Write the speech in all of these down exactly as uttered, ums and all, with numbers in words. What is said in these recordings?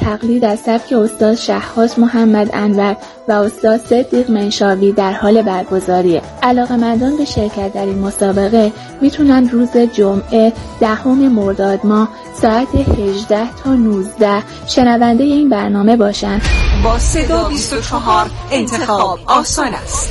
تقلید از سبک استاد شهباز محمد انور و استاد صدیق منشاوی در حال برگزاریه. علاقه‌مندان به شرکت در این مسابقه میتونن روز جمعه دهم مرداد ماه ساعت هجده تا نوزده شنونده این برنامه باشن. با صدا بیست و چهار انتخاب آسان است.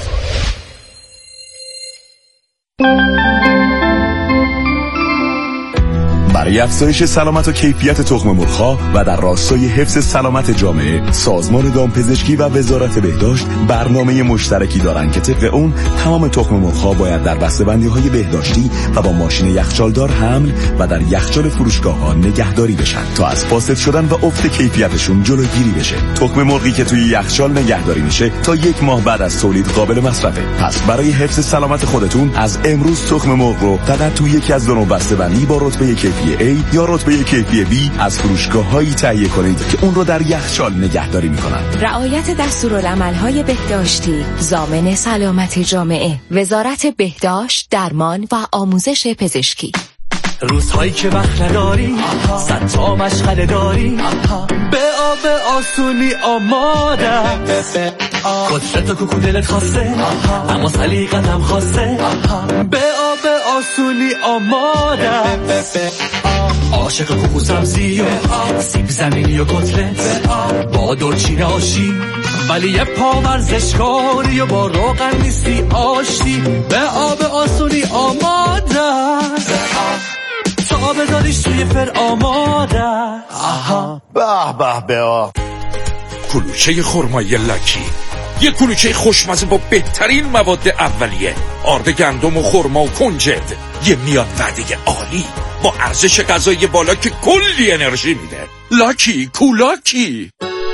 برای افزایش سلامت و کیفیت تخم مرغ‌ها و در راستای حفظ سلامت جامعه، سازمان دامپزشکی و وزارت بهداشت برنامه مشترکی دارند که طبق اون تمام تخم مرغ‌ها باید در بسته‌بندی‌های بهداشتی و با ماشین یخچالدار حمل و در یخچال فروشگاه‌ها نگهداری بشن تا از فاسد شدن و افت کیفیتشون جلوگیری بشه. تخم مرغی که توی یخچال نگهداری میشه تا یک ماه بعد از تولید قابل مصرفه. پس برای حفظ سلامت خودتون از امروز تخم مرغ رو فقط توی یکی از دو نوع بسته‌بندی با رتبه کیفی A یا رتبه کیفی B از فروشگاه‌هایی تهیه کنید که اون رو در یخچال نگهداری می‌کنن. رعایت دستورالعمل‌های بهداشتی ضامن سلامت جامعه. وزارت بهداشت، درمان و آموزش پزشکی. روزهایی که وقت نداری، صد تا مشغله داری، به آب آسونی آمادم. کتلت و کوکو دلت خواسته، اما سلیقت هم خواسته، به آب آسونی آمادم. عاشق کوکو سبزی و سیب زمینی و کتلت، با دورچین آشی ولی یه پا ورزشکاری و با روغن نیستی آشتی، به آب آسونی آمادم. تا بذاریش توی پر آماده. آها به به به. کلوچه خرمایی لاکی، یه کلوچه خوشمزه با بهترین مواد اولیه، آرد گندم و خرما و کنجد، یه میان وعده عالی با ارزش غذایی بالا که کلی انرژی میده. لاکی کولاکی.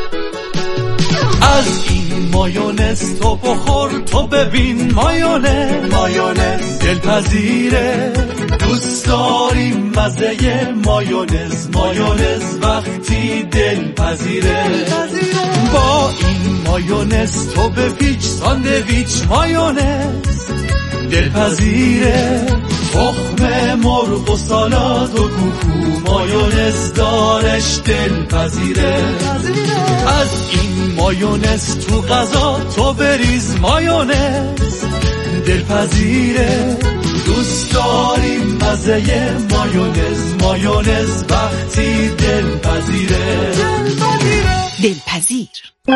از این مایونز تو بخور تو ببین، مایونز مایونز دلپذیره، دوست داریم مزه مایونز. مایونز وقتی دلپذیره، با این مایونز تو بپیچ ساندویچ. مایونز دلپذیره، تخم مرغ و سالاد و کوکو، مایونز دارش دلپذیره. از این مایونز تو غذا تو بریز، مایونز دلپذیره، دوست داریم مزه مایونز. مایونز وقتی دلپذیره. دلپذیر.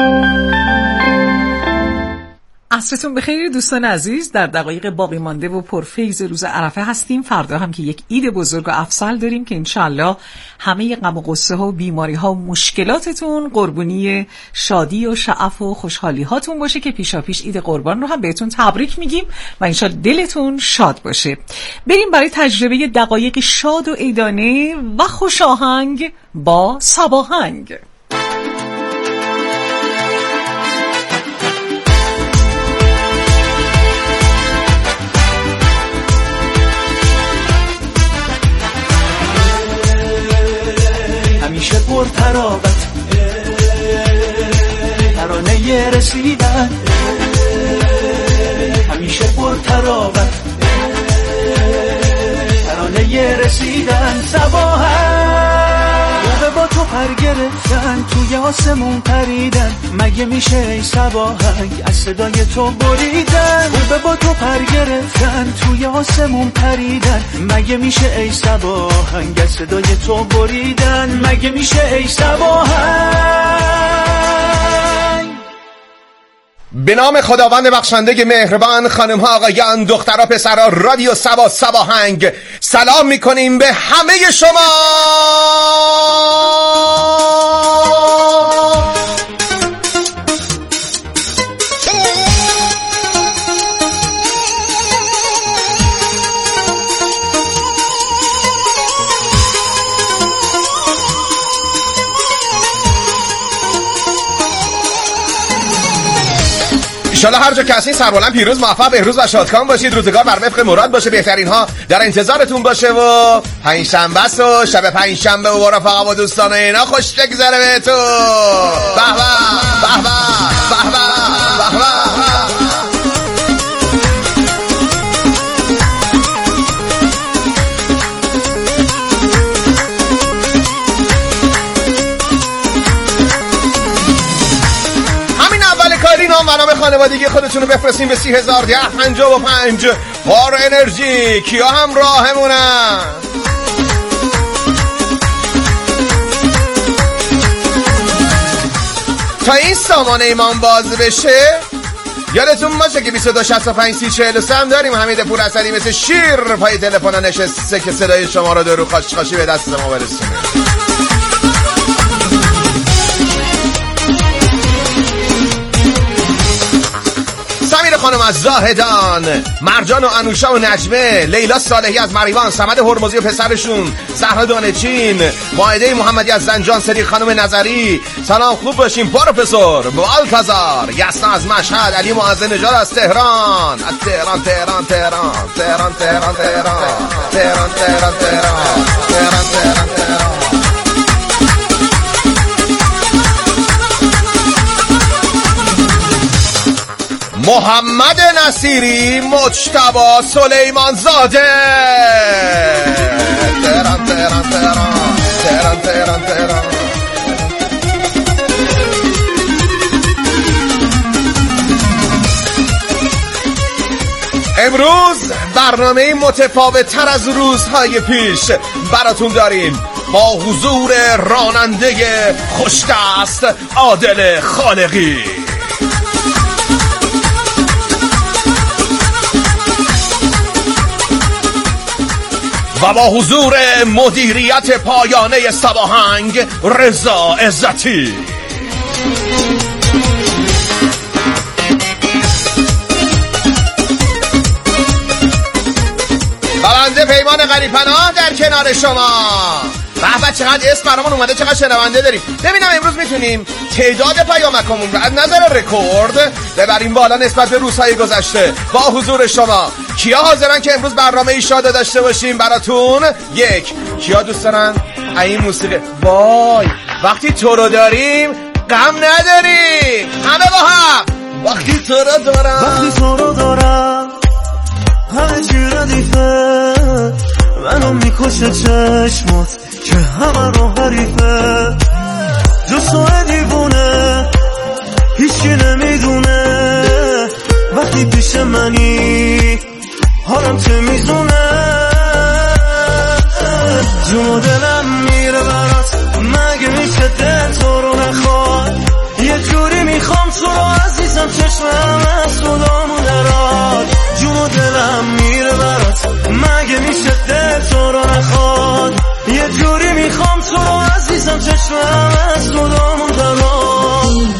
عصرتون بخیر دوستان عزیز. در دقایق باقی مانده و پرفیض روز عرفه هستیم. فردا هم که یک عید بزرگ و افضل داریم که انشالله همه غم و غصه ها و بیماری ها و مشکلاتتون قربونی شادی و شعف و خوشحالی هاتون باشه که پیشا پیش عید قربان رو هم بهتون تبریک میگیم و انشالله دلتون شاد باشه. بریم برای تجربه دقایق شاد و عیدانه و خوش آهنگ با صباهنگ. همیشه پر تراوت، ترانه رسیدن، همیشه پر تراوت، ترانه رسیدن. صباحن موقع با تو پر گرفتن، توی آسمون پریدن، مگه میشه ای صباحنگ از صدای تو بریدن. موقع با تو پر گرفتن، توی آسمون پریدن، مگه میشه ای صباحنگ از صدای تو بریدن. مگه میشه ای صباحنگ. به نام خداوند بخشنده مهربان، خانم ها آقایان دخترها پسرها، رادیو سبا صباهنگ سلام میکنیم به همه شما. انشالله هر جا که هستین سربلند پیروز موفق بهروز و شادکام باشید. روزگار بر وفق مراد باشه، بهترین ها در انتظارتون باشه و پنجشنبه است و شب پنجشنبه و رفقا و دوستان اینا خوش بگذره بهتون. به به به به به به به. نام و نام خانوادگی خودتون رو بفرستین به سی هزار ده پنجاه و پنج. بار انرژی کیا هم راهمونن؟ تا این سامانه ایمان باز بشه یادتون باشه که بیست و دو شصت و پنج سی چهل و سه هم داریم. حمید پورحسنی مثل شیر پای تلفن نشسته که صدای شما رو درو خاشخاشی به دست ما برسونه. سمیر خانم از زاهدان، مرجان و انوشا و نجمه، لیلا صالحی از مریوان، صمد هرمزی و پسرشون، زهرا دانچین، مائده محمدی از زنجان، صدیق خانم نظری، سلام خوب باشیم پروفسور بالکازار، یسنا از مشهد، علی معز نژاد از تهران، از تهران تهران تهران تهران تهران تهران تهران تهران تهران تهران تهران تهران. محمد نصیری، مجتبی سلیمان زاده، تهران تهران تهران تهران تهران تهران. امروز برنامه متفاوت تر از روزهای پیش براتون داریم با حضور راننده خوشدست عادل خالقی و با حضور مدیریت پایانه سباهنگ رضا عزتی. بنده پیمان غریب‌پناه در کنار شما. بابا چقدر اسم برامون اومده، چقدر شنونده داریم. ببینم امروز میتونیم تعداد پیامکمون رو از نظر رکورد ببریم بالا نسبت به روزهای گذشته. با حضور شما کیا حاضرن که امروز برنامه شاد داشته باشیم براتون؟ یک، کیا دوست دارن این موسیقی؟ وای وقتی تو رو داریم غم نداریم. همه با هم وقتی تو رو دارم، وقتی تو رو دارم همه چی ردیفه، منو میکشه چشمات که همه رو حریفه، جز تو دیوونه هیچی نمیدونه، وقتی پیش منی حالم چه میزونه، جون و دلم میره برات، مگه میشه دل تو رو نخواد، یه جوری میخوام تو رو عزیزم، چشمم از خودامو دراد، جون و دلم میره برات، مگه میشه دل تو رو نخواد، یه جوری میخوام تو رو عزیزم، چشمم از خودامو دراد.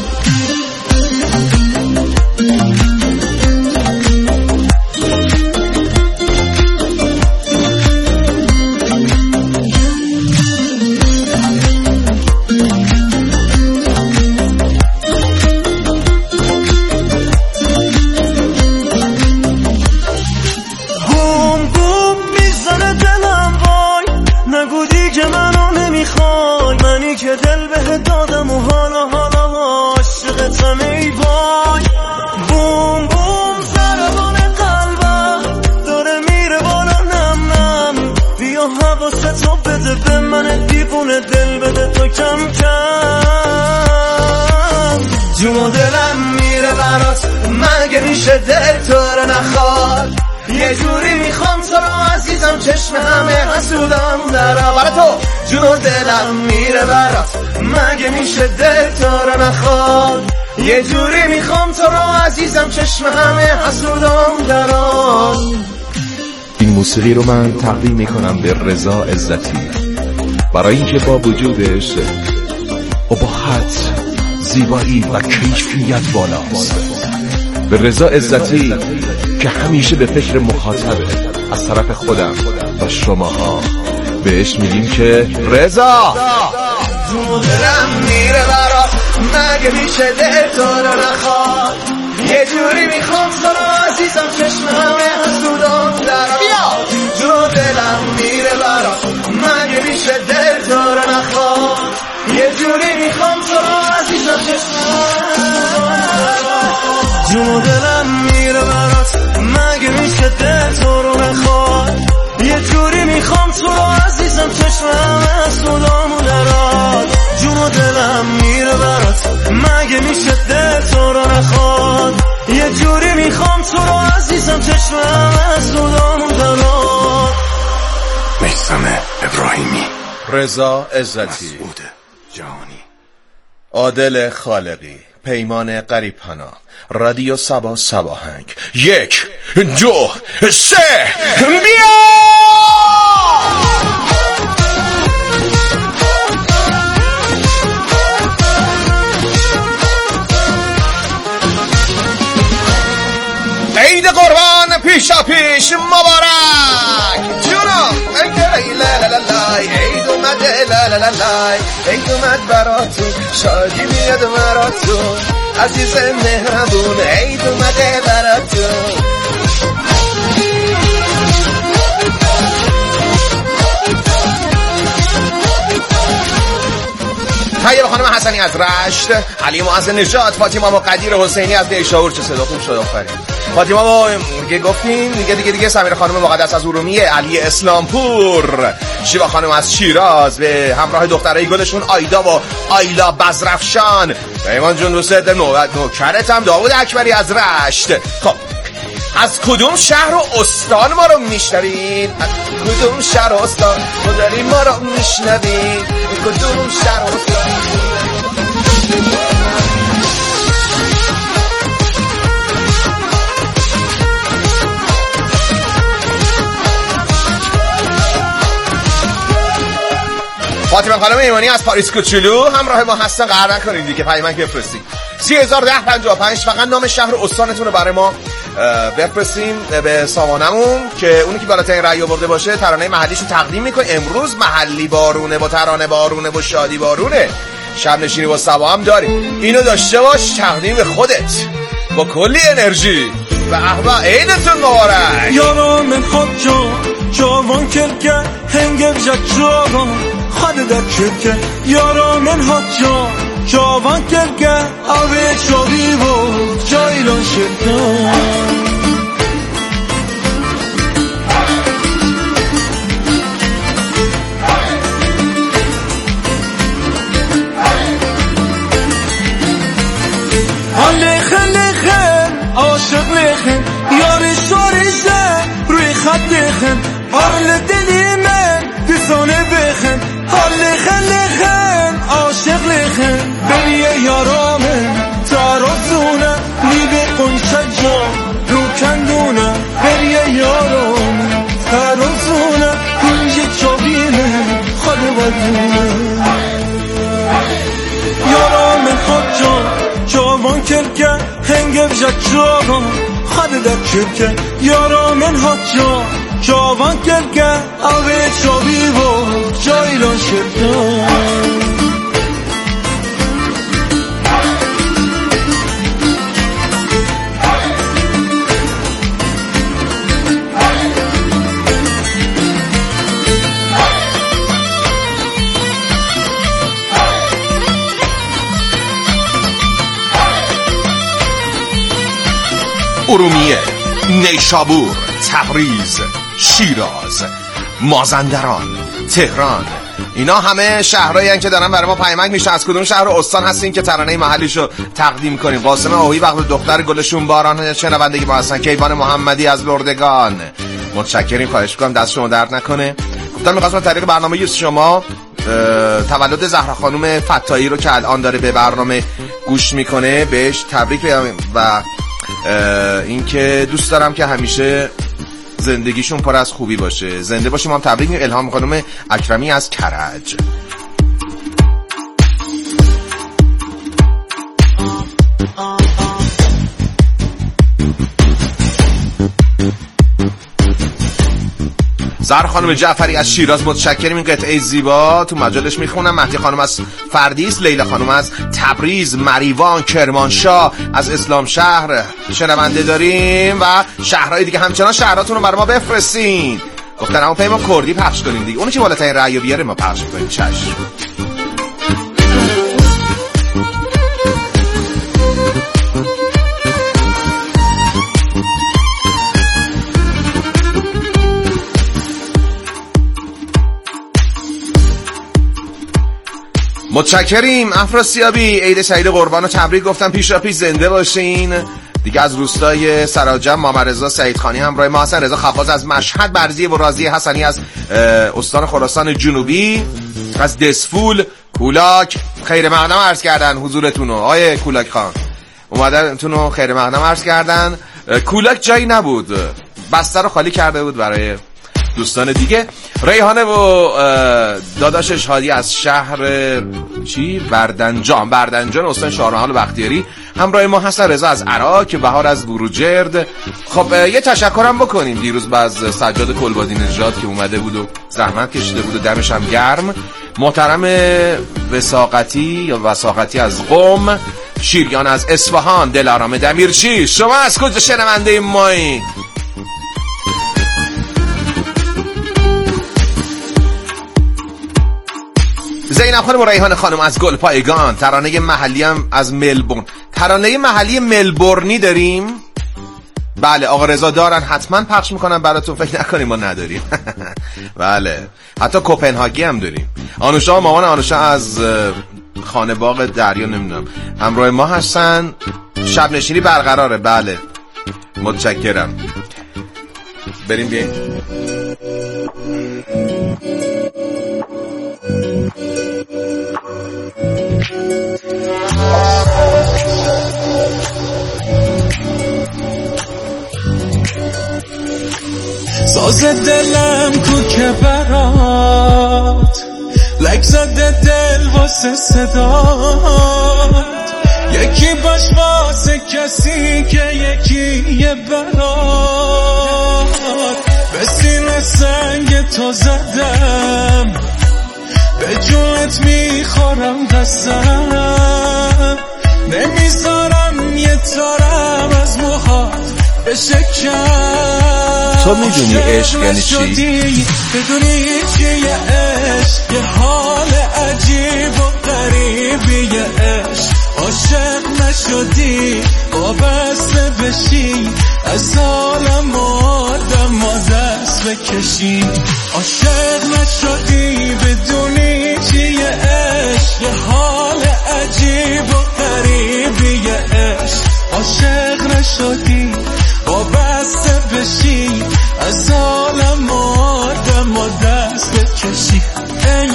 که دل به دادم و حالا حالا عاشقتم ای وای، بوم بوم ضربان قلبم داره میره بالا نم نم، بیا حواستو بده به من دیوونه، دل بده تو کم کم، جون و دلم میره برات، مگه میشه دل تو رو نخواد، یه جوری میخوام تو رو عزیزم، چشم همه حسودم درا، برای تو جون و دلم میره برات، مگه میشه دل تو رو نخواد، یه جوری میخوام تو رو عزیزم، چشم همه حسودم درا. این موسیقی رو من تقدیم میکنم به رضا عزتی، برای اینکه با وجودش ابهت، زیبایی و کیفیت بالاست. به رضا عزتی که همیشه به فکر مخاطبه، از طرف خودم و شماها بهش میگیم که رضا جون و دلم میره برات، مگه میشه دل تو رو نخواد، یه جوری میخوام تو رو عزیزم، چشم همه حسودم دراد، جون و دلم میره برات، مگه میشه دل تو رو نخواد، یه جوری میخوام تو رو عزیزم، چشم جون و دلم میره برات، مگه میشه دل تو رو نخواد، یه جوری میخوام تو رو عزیزم، چشمم از خودامو دراد، جون و دلم میره برات، مگه میشه دل تو رو نخواد. چشمم از خودم تنها. میثم ابراهیمی، رضا عزتی، مسعود جهانی، عادل خالقی، پیمان قریب‌پنا، رادیو سبا سباهنگ. یک دو سه بیا! عید قربان پیشا پیش مبارک جونم. عید اومده لالالای، عید اومد براتون، شادی میاد مراتون، عزیز مهربون، عید اومده براتون. طیب خانم حسنی از رشت، علی معز نژاد، فاطمه مقدیر حسینی از نیشابور. چه صدا خوب شد، آفرین. فاطمه ما دیگه گفتیم دیگه دیگه دیگه سمیر خانم مقدس از ارومیه، علی اسلامپور، شیوا خانم از شیراز به همراه دخترای گلشون آیدا و آیلا بزرفشان. پیمان جون دوست نوبت نوکرت هم داوود اکبری از رشت. خب از کدوم شهر و استان ما رو میشنوین؟ از کدوم شهر و استان ما داریم ما رو میشنوین؟ کدوم شهر و استان؟ فاطمه خانم ایمانی از پاریس کوچولو همراه ما هستن. قهر نکنید دیگه، پیامک بفرستید سی هزار ده پنجاه و پنج. فقط نام شهر و استانتون رو برای ما بفرستیم به سامانمون که اونی که بالاترین رأی آورده باشه ترانه محلیشو تقدیم میکنه. امروز محلی بارونه با ترانه بارونه با شادی بارونه. شب نشینی با سبا هم داریم، اینو داشته باش تقدیم به خودت با کلی انرژی. و احبا عیدتون مبارک. یارو من خود جا جوان کرکه هنگه بجا جوان خود در کرکه. یارو من خود جا جوان کرکه آوه شدی بود جایلان شرکه. لیخن لیخن عاشق لیخن یاری شوریشه روی خط لیخن حال دلی من دوستانه بخن. لیخن لیخن عاشق لیخن بریه یارامن تارازونه میبه قنچه جا رو کندونه. بریه یارامن تارازونه کنجه چابینه خود ودونه. یارامن خود جا جوان کرکه هنگه بجا جوان خود در کرکه. یارا من ها جا جوان کرکه آوه چابی بود جایلان شرکه. ارومیه، نیشابور، تبریز، شیراز، مازندران، تهران، اینا همه شهرهایی هستن که دارن برای ما پیامک میشه. از کدوم شهر و استان هستین که ترانه محلیشو تقدیم کنیم؟ قاسم آهویی وقت دختر گلشون باران شنوندگی ما هستن. کیوان محمدی از لردگان، متشکریم، خواهش می‌کنم دست شما درد نکنه. گفتم می‌خواستم طریق برنامه شما تولد زهرا خانم فتایی رو که الان داره به برنامه گوش میکنه بهش تبریک بگم و اینکه دوست دارم که همیشه زندگیشون پر از خوبی باشه. زنده باشه. ما هم تبریک میگم الهام خانم اکرمی از کرج. زهرا خانم جعفری از شیراز، متشکریم. این قطعه زیبا تو مجالش میخونم. مهدی خانم از فردیس، لیلا خانم از تبریز، مریوان، کرمانشاه از اسلام شهر شنونده داریم و شهرهای دیگه. همچنان شهراتون رو برای ما بفرستین. گفتن اما پیمان کردی پخش کنیم دیگه، اونی که بالاترین رأی بیاره ما پخش کنیم. چشم. متشکریم. افراسیابی، عید سعید قربان و تبریک گفتم. پیشا پیش زنده باشین. دیگه از روستای سراجم محمد رضا سعیدخانی همراه ما هستن. رضا خفاز از مشهد، برزی و راضی حسنی از استان خراسان جنوبی، از دسفول، کولاک خیر مقدم عرض کردن حضورتونو. آیه کولاک خان اومدنتونو خیر مقدم عرض کردن. کولاک جایی نبود، بسته رو خالی کرده بود برای دوستان دیگه. ریحانه و داداشش هادی از شهر چی؟ بردنجان بردنجان استان شاهرمحال و بختیاری همراه ما هستن. رضا از عراق، بهار از بروجرد. خب یه تشکرم بکنیم دیروز باز سجاد کلبادی نژاد که اومده بود و زحمت کشیده بود و دمش هم گرم. محترم وساقتی یا وساقتی از قم، شیریان از اصفهان، دلارام دمیرچی. شما از کجا شنونده مایی؟ زینب خانم و ریحان خانم از گلپایگان. ترانه محلی هم از ملبورن. ترانه محلی ملبورنی داریم؟ بله آقا رضا دارن، حتما پخش میکنن براتون، فکر نکنیم ما نداریم. بله حتی کوپنهاگی هم داریم. آنوشا و مامان آنوشا از خانه باغ دریا نمیدونم همراه ما هستن. شب نشینی برقراره. بله متشکرم. بریم بیاییم. ساز دلم کو که برات لک زده دل واسه صدات، یکی باش واسه کسی که یکی یه برات. به سینه سنگ تو زدم، به جونت میخورم قسم، نمیذارم یه تارم از موهات بشکم. تو میدونی عشق یعنی چی؟ بدونی چیه عشق؟ یه حال عجیب و غریبی عشق. عاشق نشدی وابسته بشی، از عالم آدم ما دست بکشی. عاشق نشدی بدونی چیه عشق؟ یه حال عجیب و غریبی عشق. عاشق نشدی وابسته بشی، از عالم آدم ما دست بکشی. ای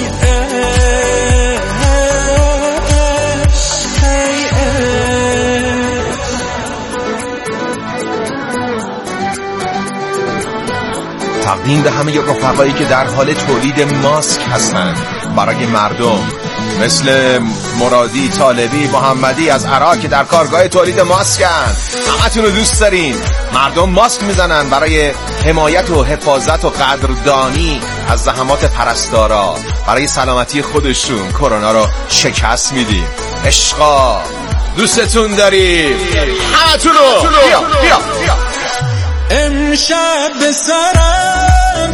تقدیم به همه رفقایی که در حال تولید ماسک هستند برای مردم، مثل مرادی، طالبی، محمدی از عراق که در کارگاه تولید ماسکن. همتون رو دوست دارین. مردم ماسک میزنن برای حمایت و حفاظت و قدردانی از زحمات پرستارا، برای سلامتی خودشون کرونا رو شکست میدیم. عشقا دوستتون داریم همتون رو. بیا بیا بیا. امشب به سرم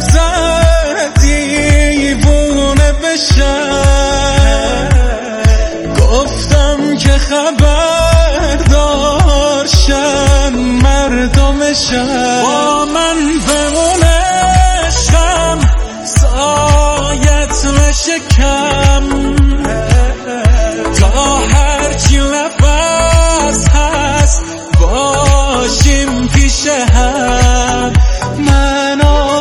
زدی بونه بشم، گفتم که خبردار شن مردمشم. با من بمونشم سایت نشکم، تا هرچی نفس هست باشیم پیش هم. من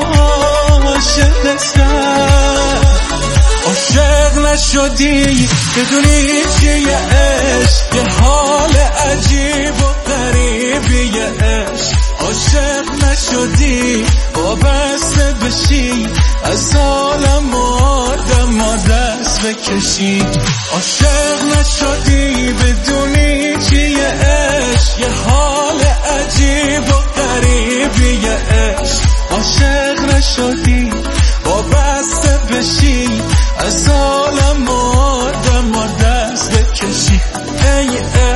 عاشقتم. عاشق نشدی بدونی چیه عشق؟ یه حال عجیب و غریبی عشق. عاشق نشدی وابسته بشی، از عالم آدم ما دست بکشی. عاشق نشدی بدونی چیه عشق؟ یه حال عجیب و غریبی عشق. عاشق نشدی وابسته بشی، از عالم آدم ما دست بکشی. ای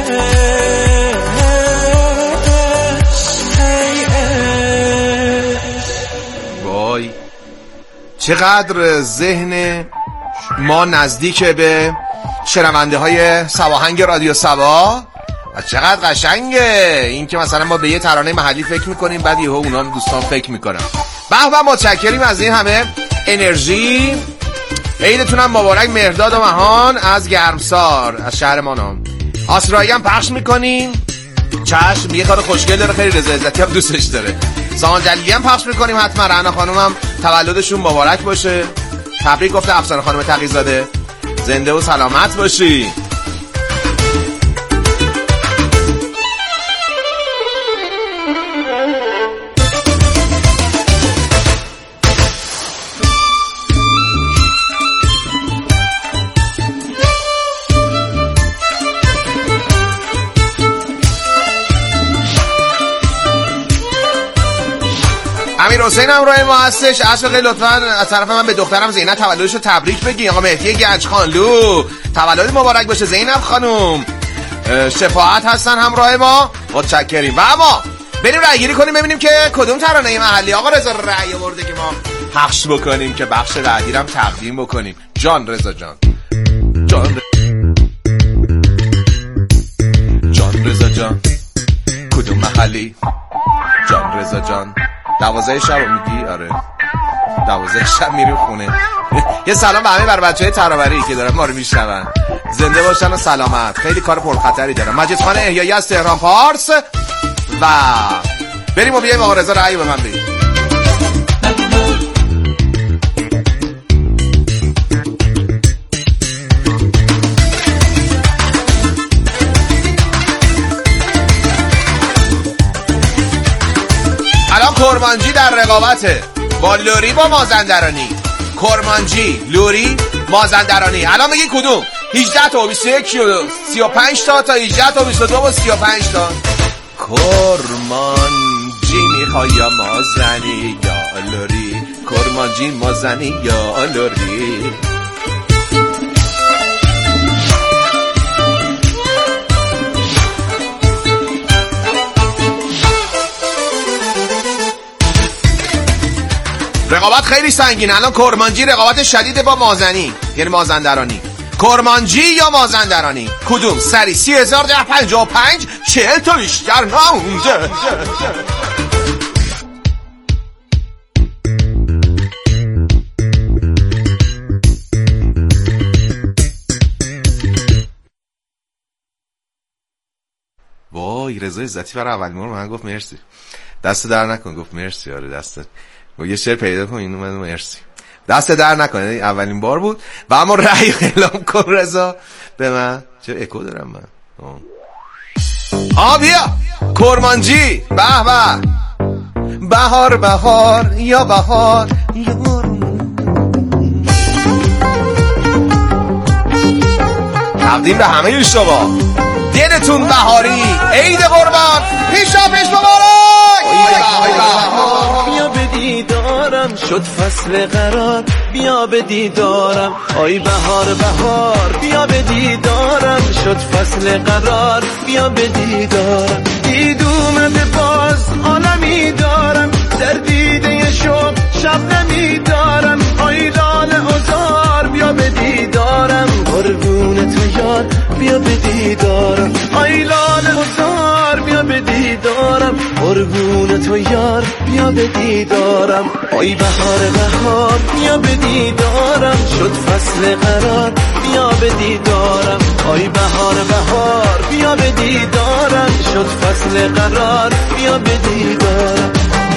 وای چقدر ذهن ما نزدیک به شنونده های سواهنگ رادیو سوا و چقدر قشنگه این که مثلا ما به یه ترانه محلی فکر میکنیم بعد یهو اونا دوستان فکر میکنن. به به متشکریم از این همه انرژی. عیدتون هم مبارک. مهرداد و مهان از گرمسار از شهر ما نام آسرایی هم پخش میکنیم. چشم، یه کار خوشگل داره، خیلی رضا عزتی هم دوستش داره. سامان جلیلی هم پخش میکنیم حتما. رعنا خانم هم تولدشون مبارک باشه. تبریک گفته افسانه خانم تقی‌زاده. زنده و سلامت باشی. امیر حسین هم راه ما هستش. عشق لطفاً از طرف من به دخترم زینب تولدش رو تبریک بگی. آقا مهدی گنج خانلو تولد مبارک باشه زینب خانم. شفاعت هستن همراه ما، متشکریم. و اما بریم رأی گیری کنیم ببینیم که کدوم ترانه محلی آقا رضا رأی آورده که ما پخش بکنیم که بخش بعدی هم تقدیم بکنیم. جان رضا جان جان ر... جان رضا جان کدوم محلی؟ جان رضا جان دوازده شب میگی؟ آره دوازده شب میریم خونه. یه سلام به همه بر بچهای ترابری که دارن ما رو میشنون. زنده باشن و سلامت. خیلی کار پرخطری دارن. مجید خان احیایی از تهران پارس. و بریم و بیاییم آقا رضا رأی به من بگیم. الان کرمانجی در رقابته با لوری با مازندرانی. کرمانجی، لوری، مازندرانی. الان میگی کدوم؟ هجده تا و بیست و یک و سی و پنج تا تا هجده تا و بیست و دو و سی و پنج تا. کرمانجی میخوای یا مازنی یا لوری؟ کرمانجی مازنی یا لوری؟ رقابت خیلی سنگینه. الان کرمانجی رقابت شدید با مازنی یعنی مازندرانی. کرمانجی یا مازندرانی کدوم؟ سری سی هزار ده پنجاه و پنج چهل تا بیشتر نمونده. وای رضا عزتی برای اولین بار من گفت مرسی. دست در نکن. گفت مرسی. آره دست یه شعر پیدا کن اینو من مرسی. دست در نکنه اولین بار بود. و اما رأی اعلام کن رضا به من. چه اکو دارم من. آ بیا کرمانجی. به به بهار بهار یا بهار تقدیم به همه شما. دلتون بهاری. عید قربان پیشا پیش مبارک. بیا به دیدارم شد فصل قرار. بیا به دیدارم آی بهار بهار. بیا به دیدارم شد فصل قرار. بیا به دیدارم دید اومده باز عالمی دارم. در دیده شب شب نمی دارم. آی لاله ازار بیا به دیدارم. قربون تو یار بیا به دیدارم. آی لاله ازار بیا به دیدارم. قربون تو یار بیا به دیدارم. آی بهار بهار بیا به دیدارم. شد فصل قرار بیا به دیدارم. آی بهار بهار بیا به دیدارم. شد فصل قرار بیا به دیدارم.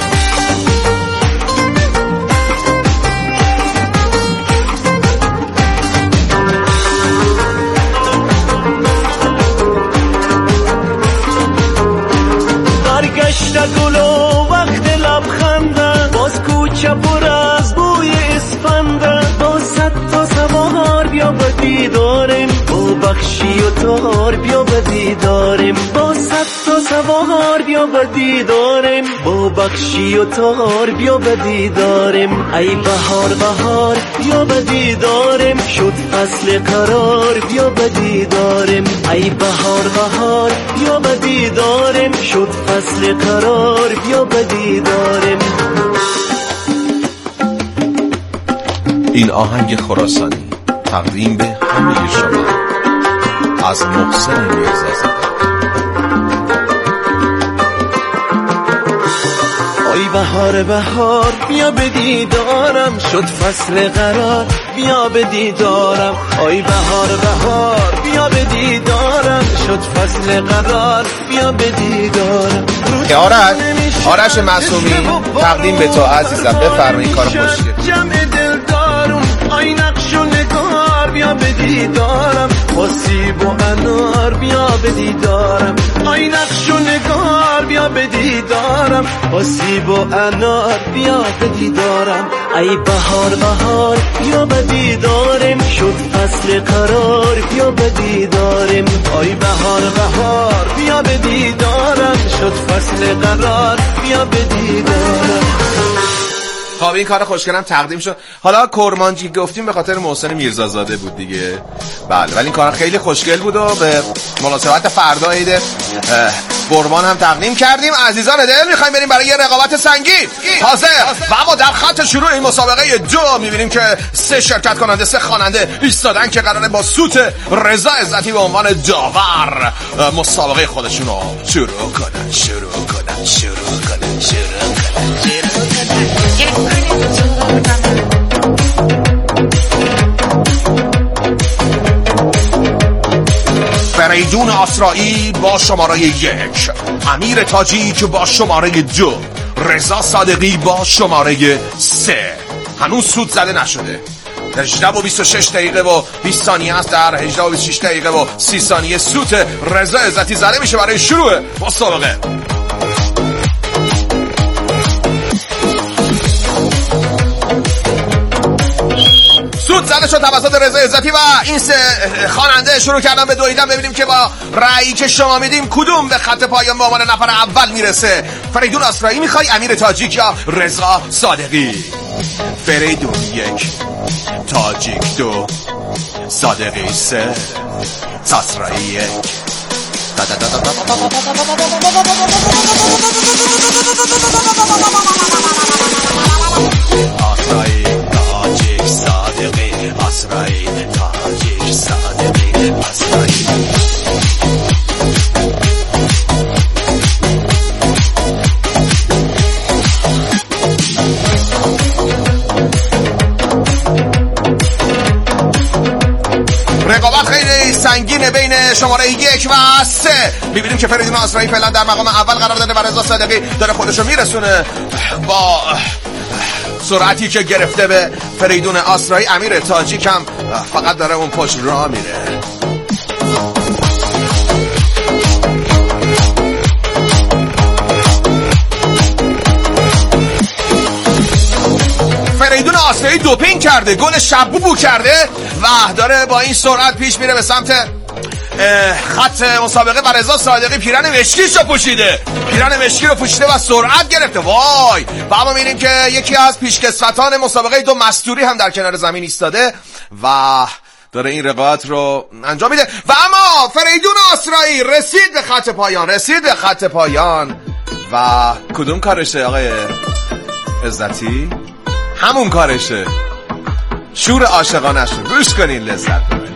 برگشت گلو وقت لبخنده. باز کوچه پر از بوی اسفنده. با صد تا سوار بیا به دیدارم. با بخشی و تار بیا به دیدارم. با صد تا سوار بیا به دیدارم. با بخشی و تار بیا به دیدارم. ای بهار بهار بیا به دیدارم. شد فصل قرار بیا به دیدارم. ای بهار بهار بیا به دیدارم. شد فصل قرار بیا به دیدارم. این آهنگ خراسانی تقدیم به همه شما از محسن میرزازاده. آی بهار بهار بیا به دیدارم. شد فصل قرار بیا به دیدارم، آی بهار بهار بیا به دیدارم، شد فصل قرار بیا به دیدارم. آرش آرش معصومی تقدیم به تو عزیزم، بفرمایید کار خوشیه. جمع دل دارم آی نقش و نگار بیا به دیدارم، خسیب و انار بیا به دیدارم، آی نقش و نگار بیا به دیدارم، خسیب و انار بیا به دیدارم، ای بهار بهار بیا به دیدارم، شد فصل قرار بیا به دیدارم، آی بهار بهار بیا به دیدارم، شد فصل قرار بیا به دیدارم. خب این کار خوشگلم تقدیم شد. حالا کرمانجی گفتیم به خاطر محسن میرزازاده بود دیگه، بله، ولی این کار خیلی خوشگل بود و به مناسبت فردا عید قربان هم تقدیم کردیم. عزیزان دل میخوایم بریم برای یه رقابت سنگین. حاضر و اما در خط شروع این مسابقه دو میبینیم که سه شرکت کننده، سه خواننده ایستادن که قراره با سوت رضا عزتی به عنوان داور مسابقه خودشون رو شروع کنن شروع کنن شروع کنن شروع کنن شروع کنن. فریدون آسرایی با شماره یک، امیر تاجیک با شماره دو، رضا صادقی با شماره سه. هنوز سود زده نشده. هجده و بیست و شش دقیقه و بیست ثانیه است. در هجده و بیست و شش دقیقه و سی ثانیه سوت رضا عزتی زده میشه برای شروع مسابقه. سود زده شد توسط رضا عزتی و این سه خواننده شروع کردن به دویدن. ببینیم که با رأیی که شما میدیم کدوم به خط پایان به عنوان نفر اول میرسه. فریدون آسرایی میخوای، امیر تاجیک یا رضا صادقی؟ فریدون یک، تاجیک دو، صادقی سه، آسرایی یک. آسرایی تاجیک صادقی، آسرایی تاجیک صادقی، آسرایی. رقابت خیلی سنگینه بین شماره یک و سه. میبینیم که فریدون آسرایی فعلا در مقام اول قرار داده و رضا صادقی داره خودشو میرسونه با سرعتی که گرفته به فریدون آسرایی. امیر تاجیک هم فقط داره اون پشت راه میره. فریدون آسرایی دوپینگ کرده، گل شبوبو کرده و داره با این سرعت پیش میره به سمت خط مسابقه و رضا صادقی پیرن مشکیش رو پوشیده، پیرن مشکی رو پوشیده و سرعت گرفته. وای، و اما میبینیم که یکی از پیشکسوتان مسابقه دو مستوری هم در کنار زمین ایستاده و داره این رقابت رو انجام میده. و اما فریدون آسرایی رسید به خط پایان، رسید به خط پایان و کدوم کارشه آقای عزتی؟ همون کارشه، شور عاشقانش رو گوش کنین، لذت ببرید.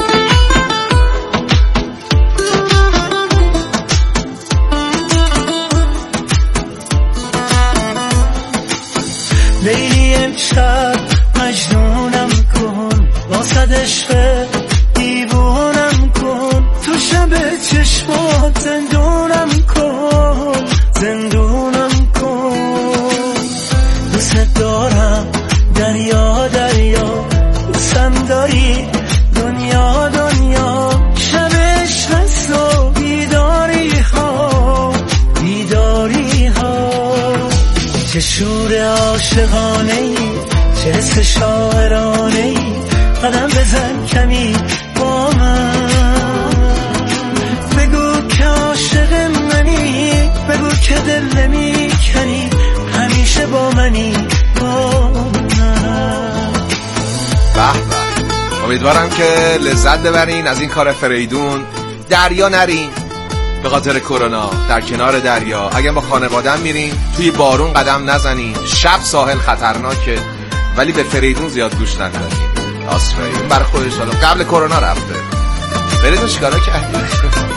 لیلی امشب مجنونم کن، واسد عشق دیوونم کن، تو شب چشمات زندونم کن، زندونم کن. دوست دارم دریا دریا، دوستم داری دنیا دنیا، شب عشق و بیداری ها بیداری ها. چه شور عاشقانه ای، چه حس شاعرانه ای، قدم بزن کمی با من، بگو که عاشق منی، بگو که دل نمی کنی، همیشه با منی با من. به به، امیدوارم که لذت ببرین از این کار فریدون. دریا نرین به خاطر کرونا، در کنار دریا. اگه با خانواده‌ام میرین توی بارون قدم نزنین، شب ساحل خطرناکه، ولی به فریدون زیاد گوش ندادین. آسرایی برای خودش حالا قبل کرونا رفته. فریدون چیکارا کردی؟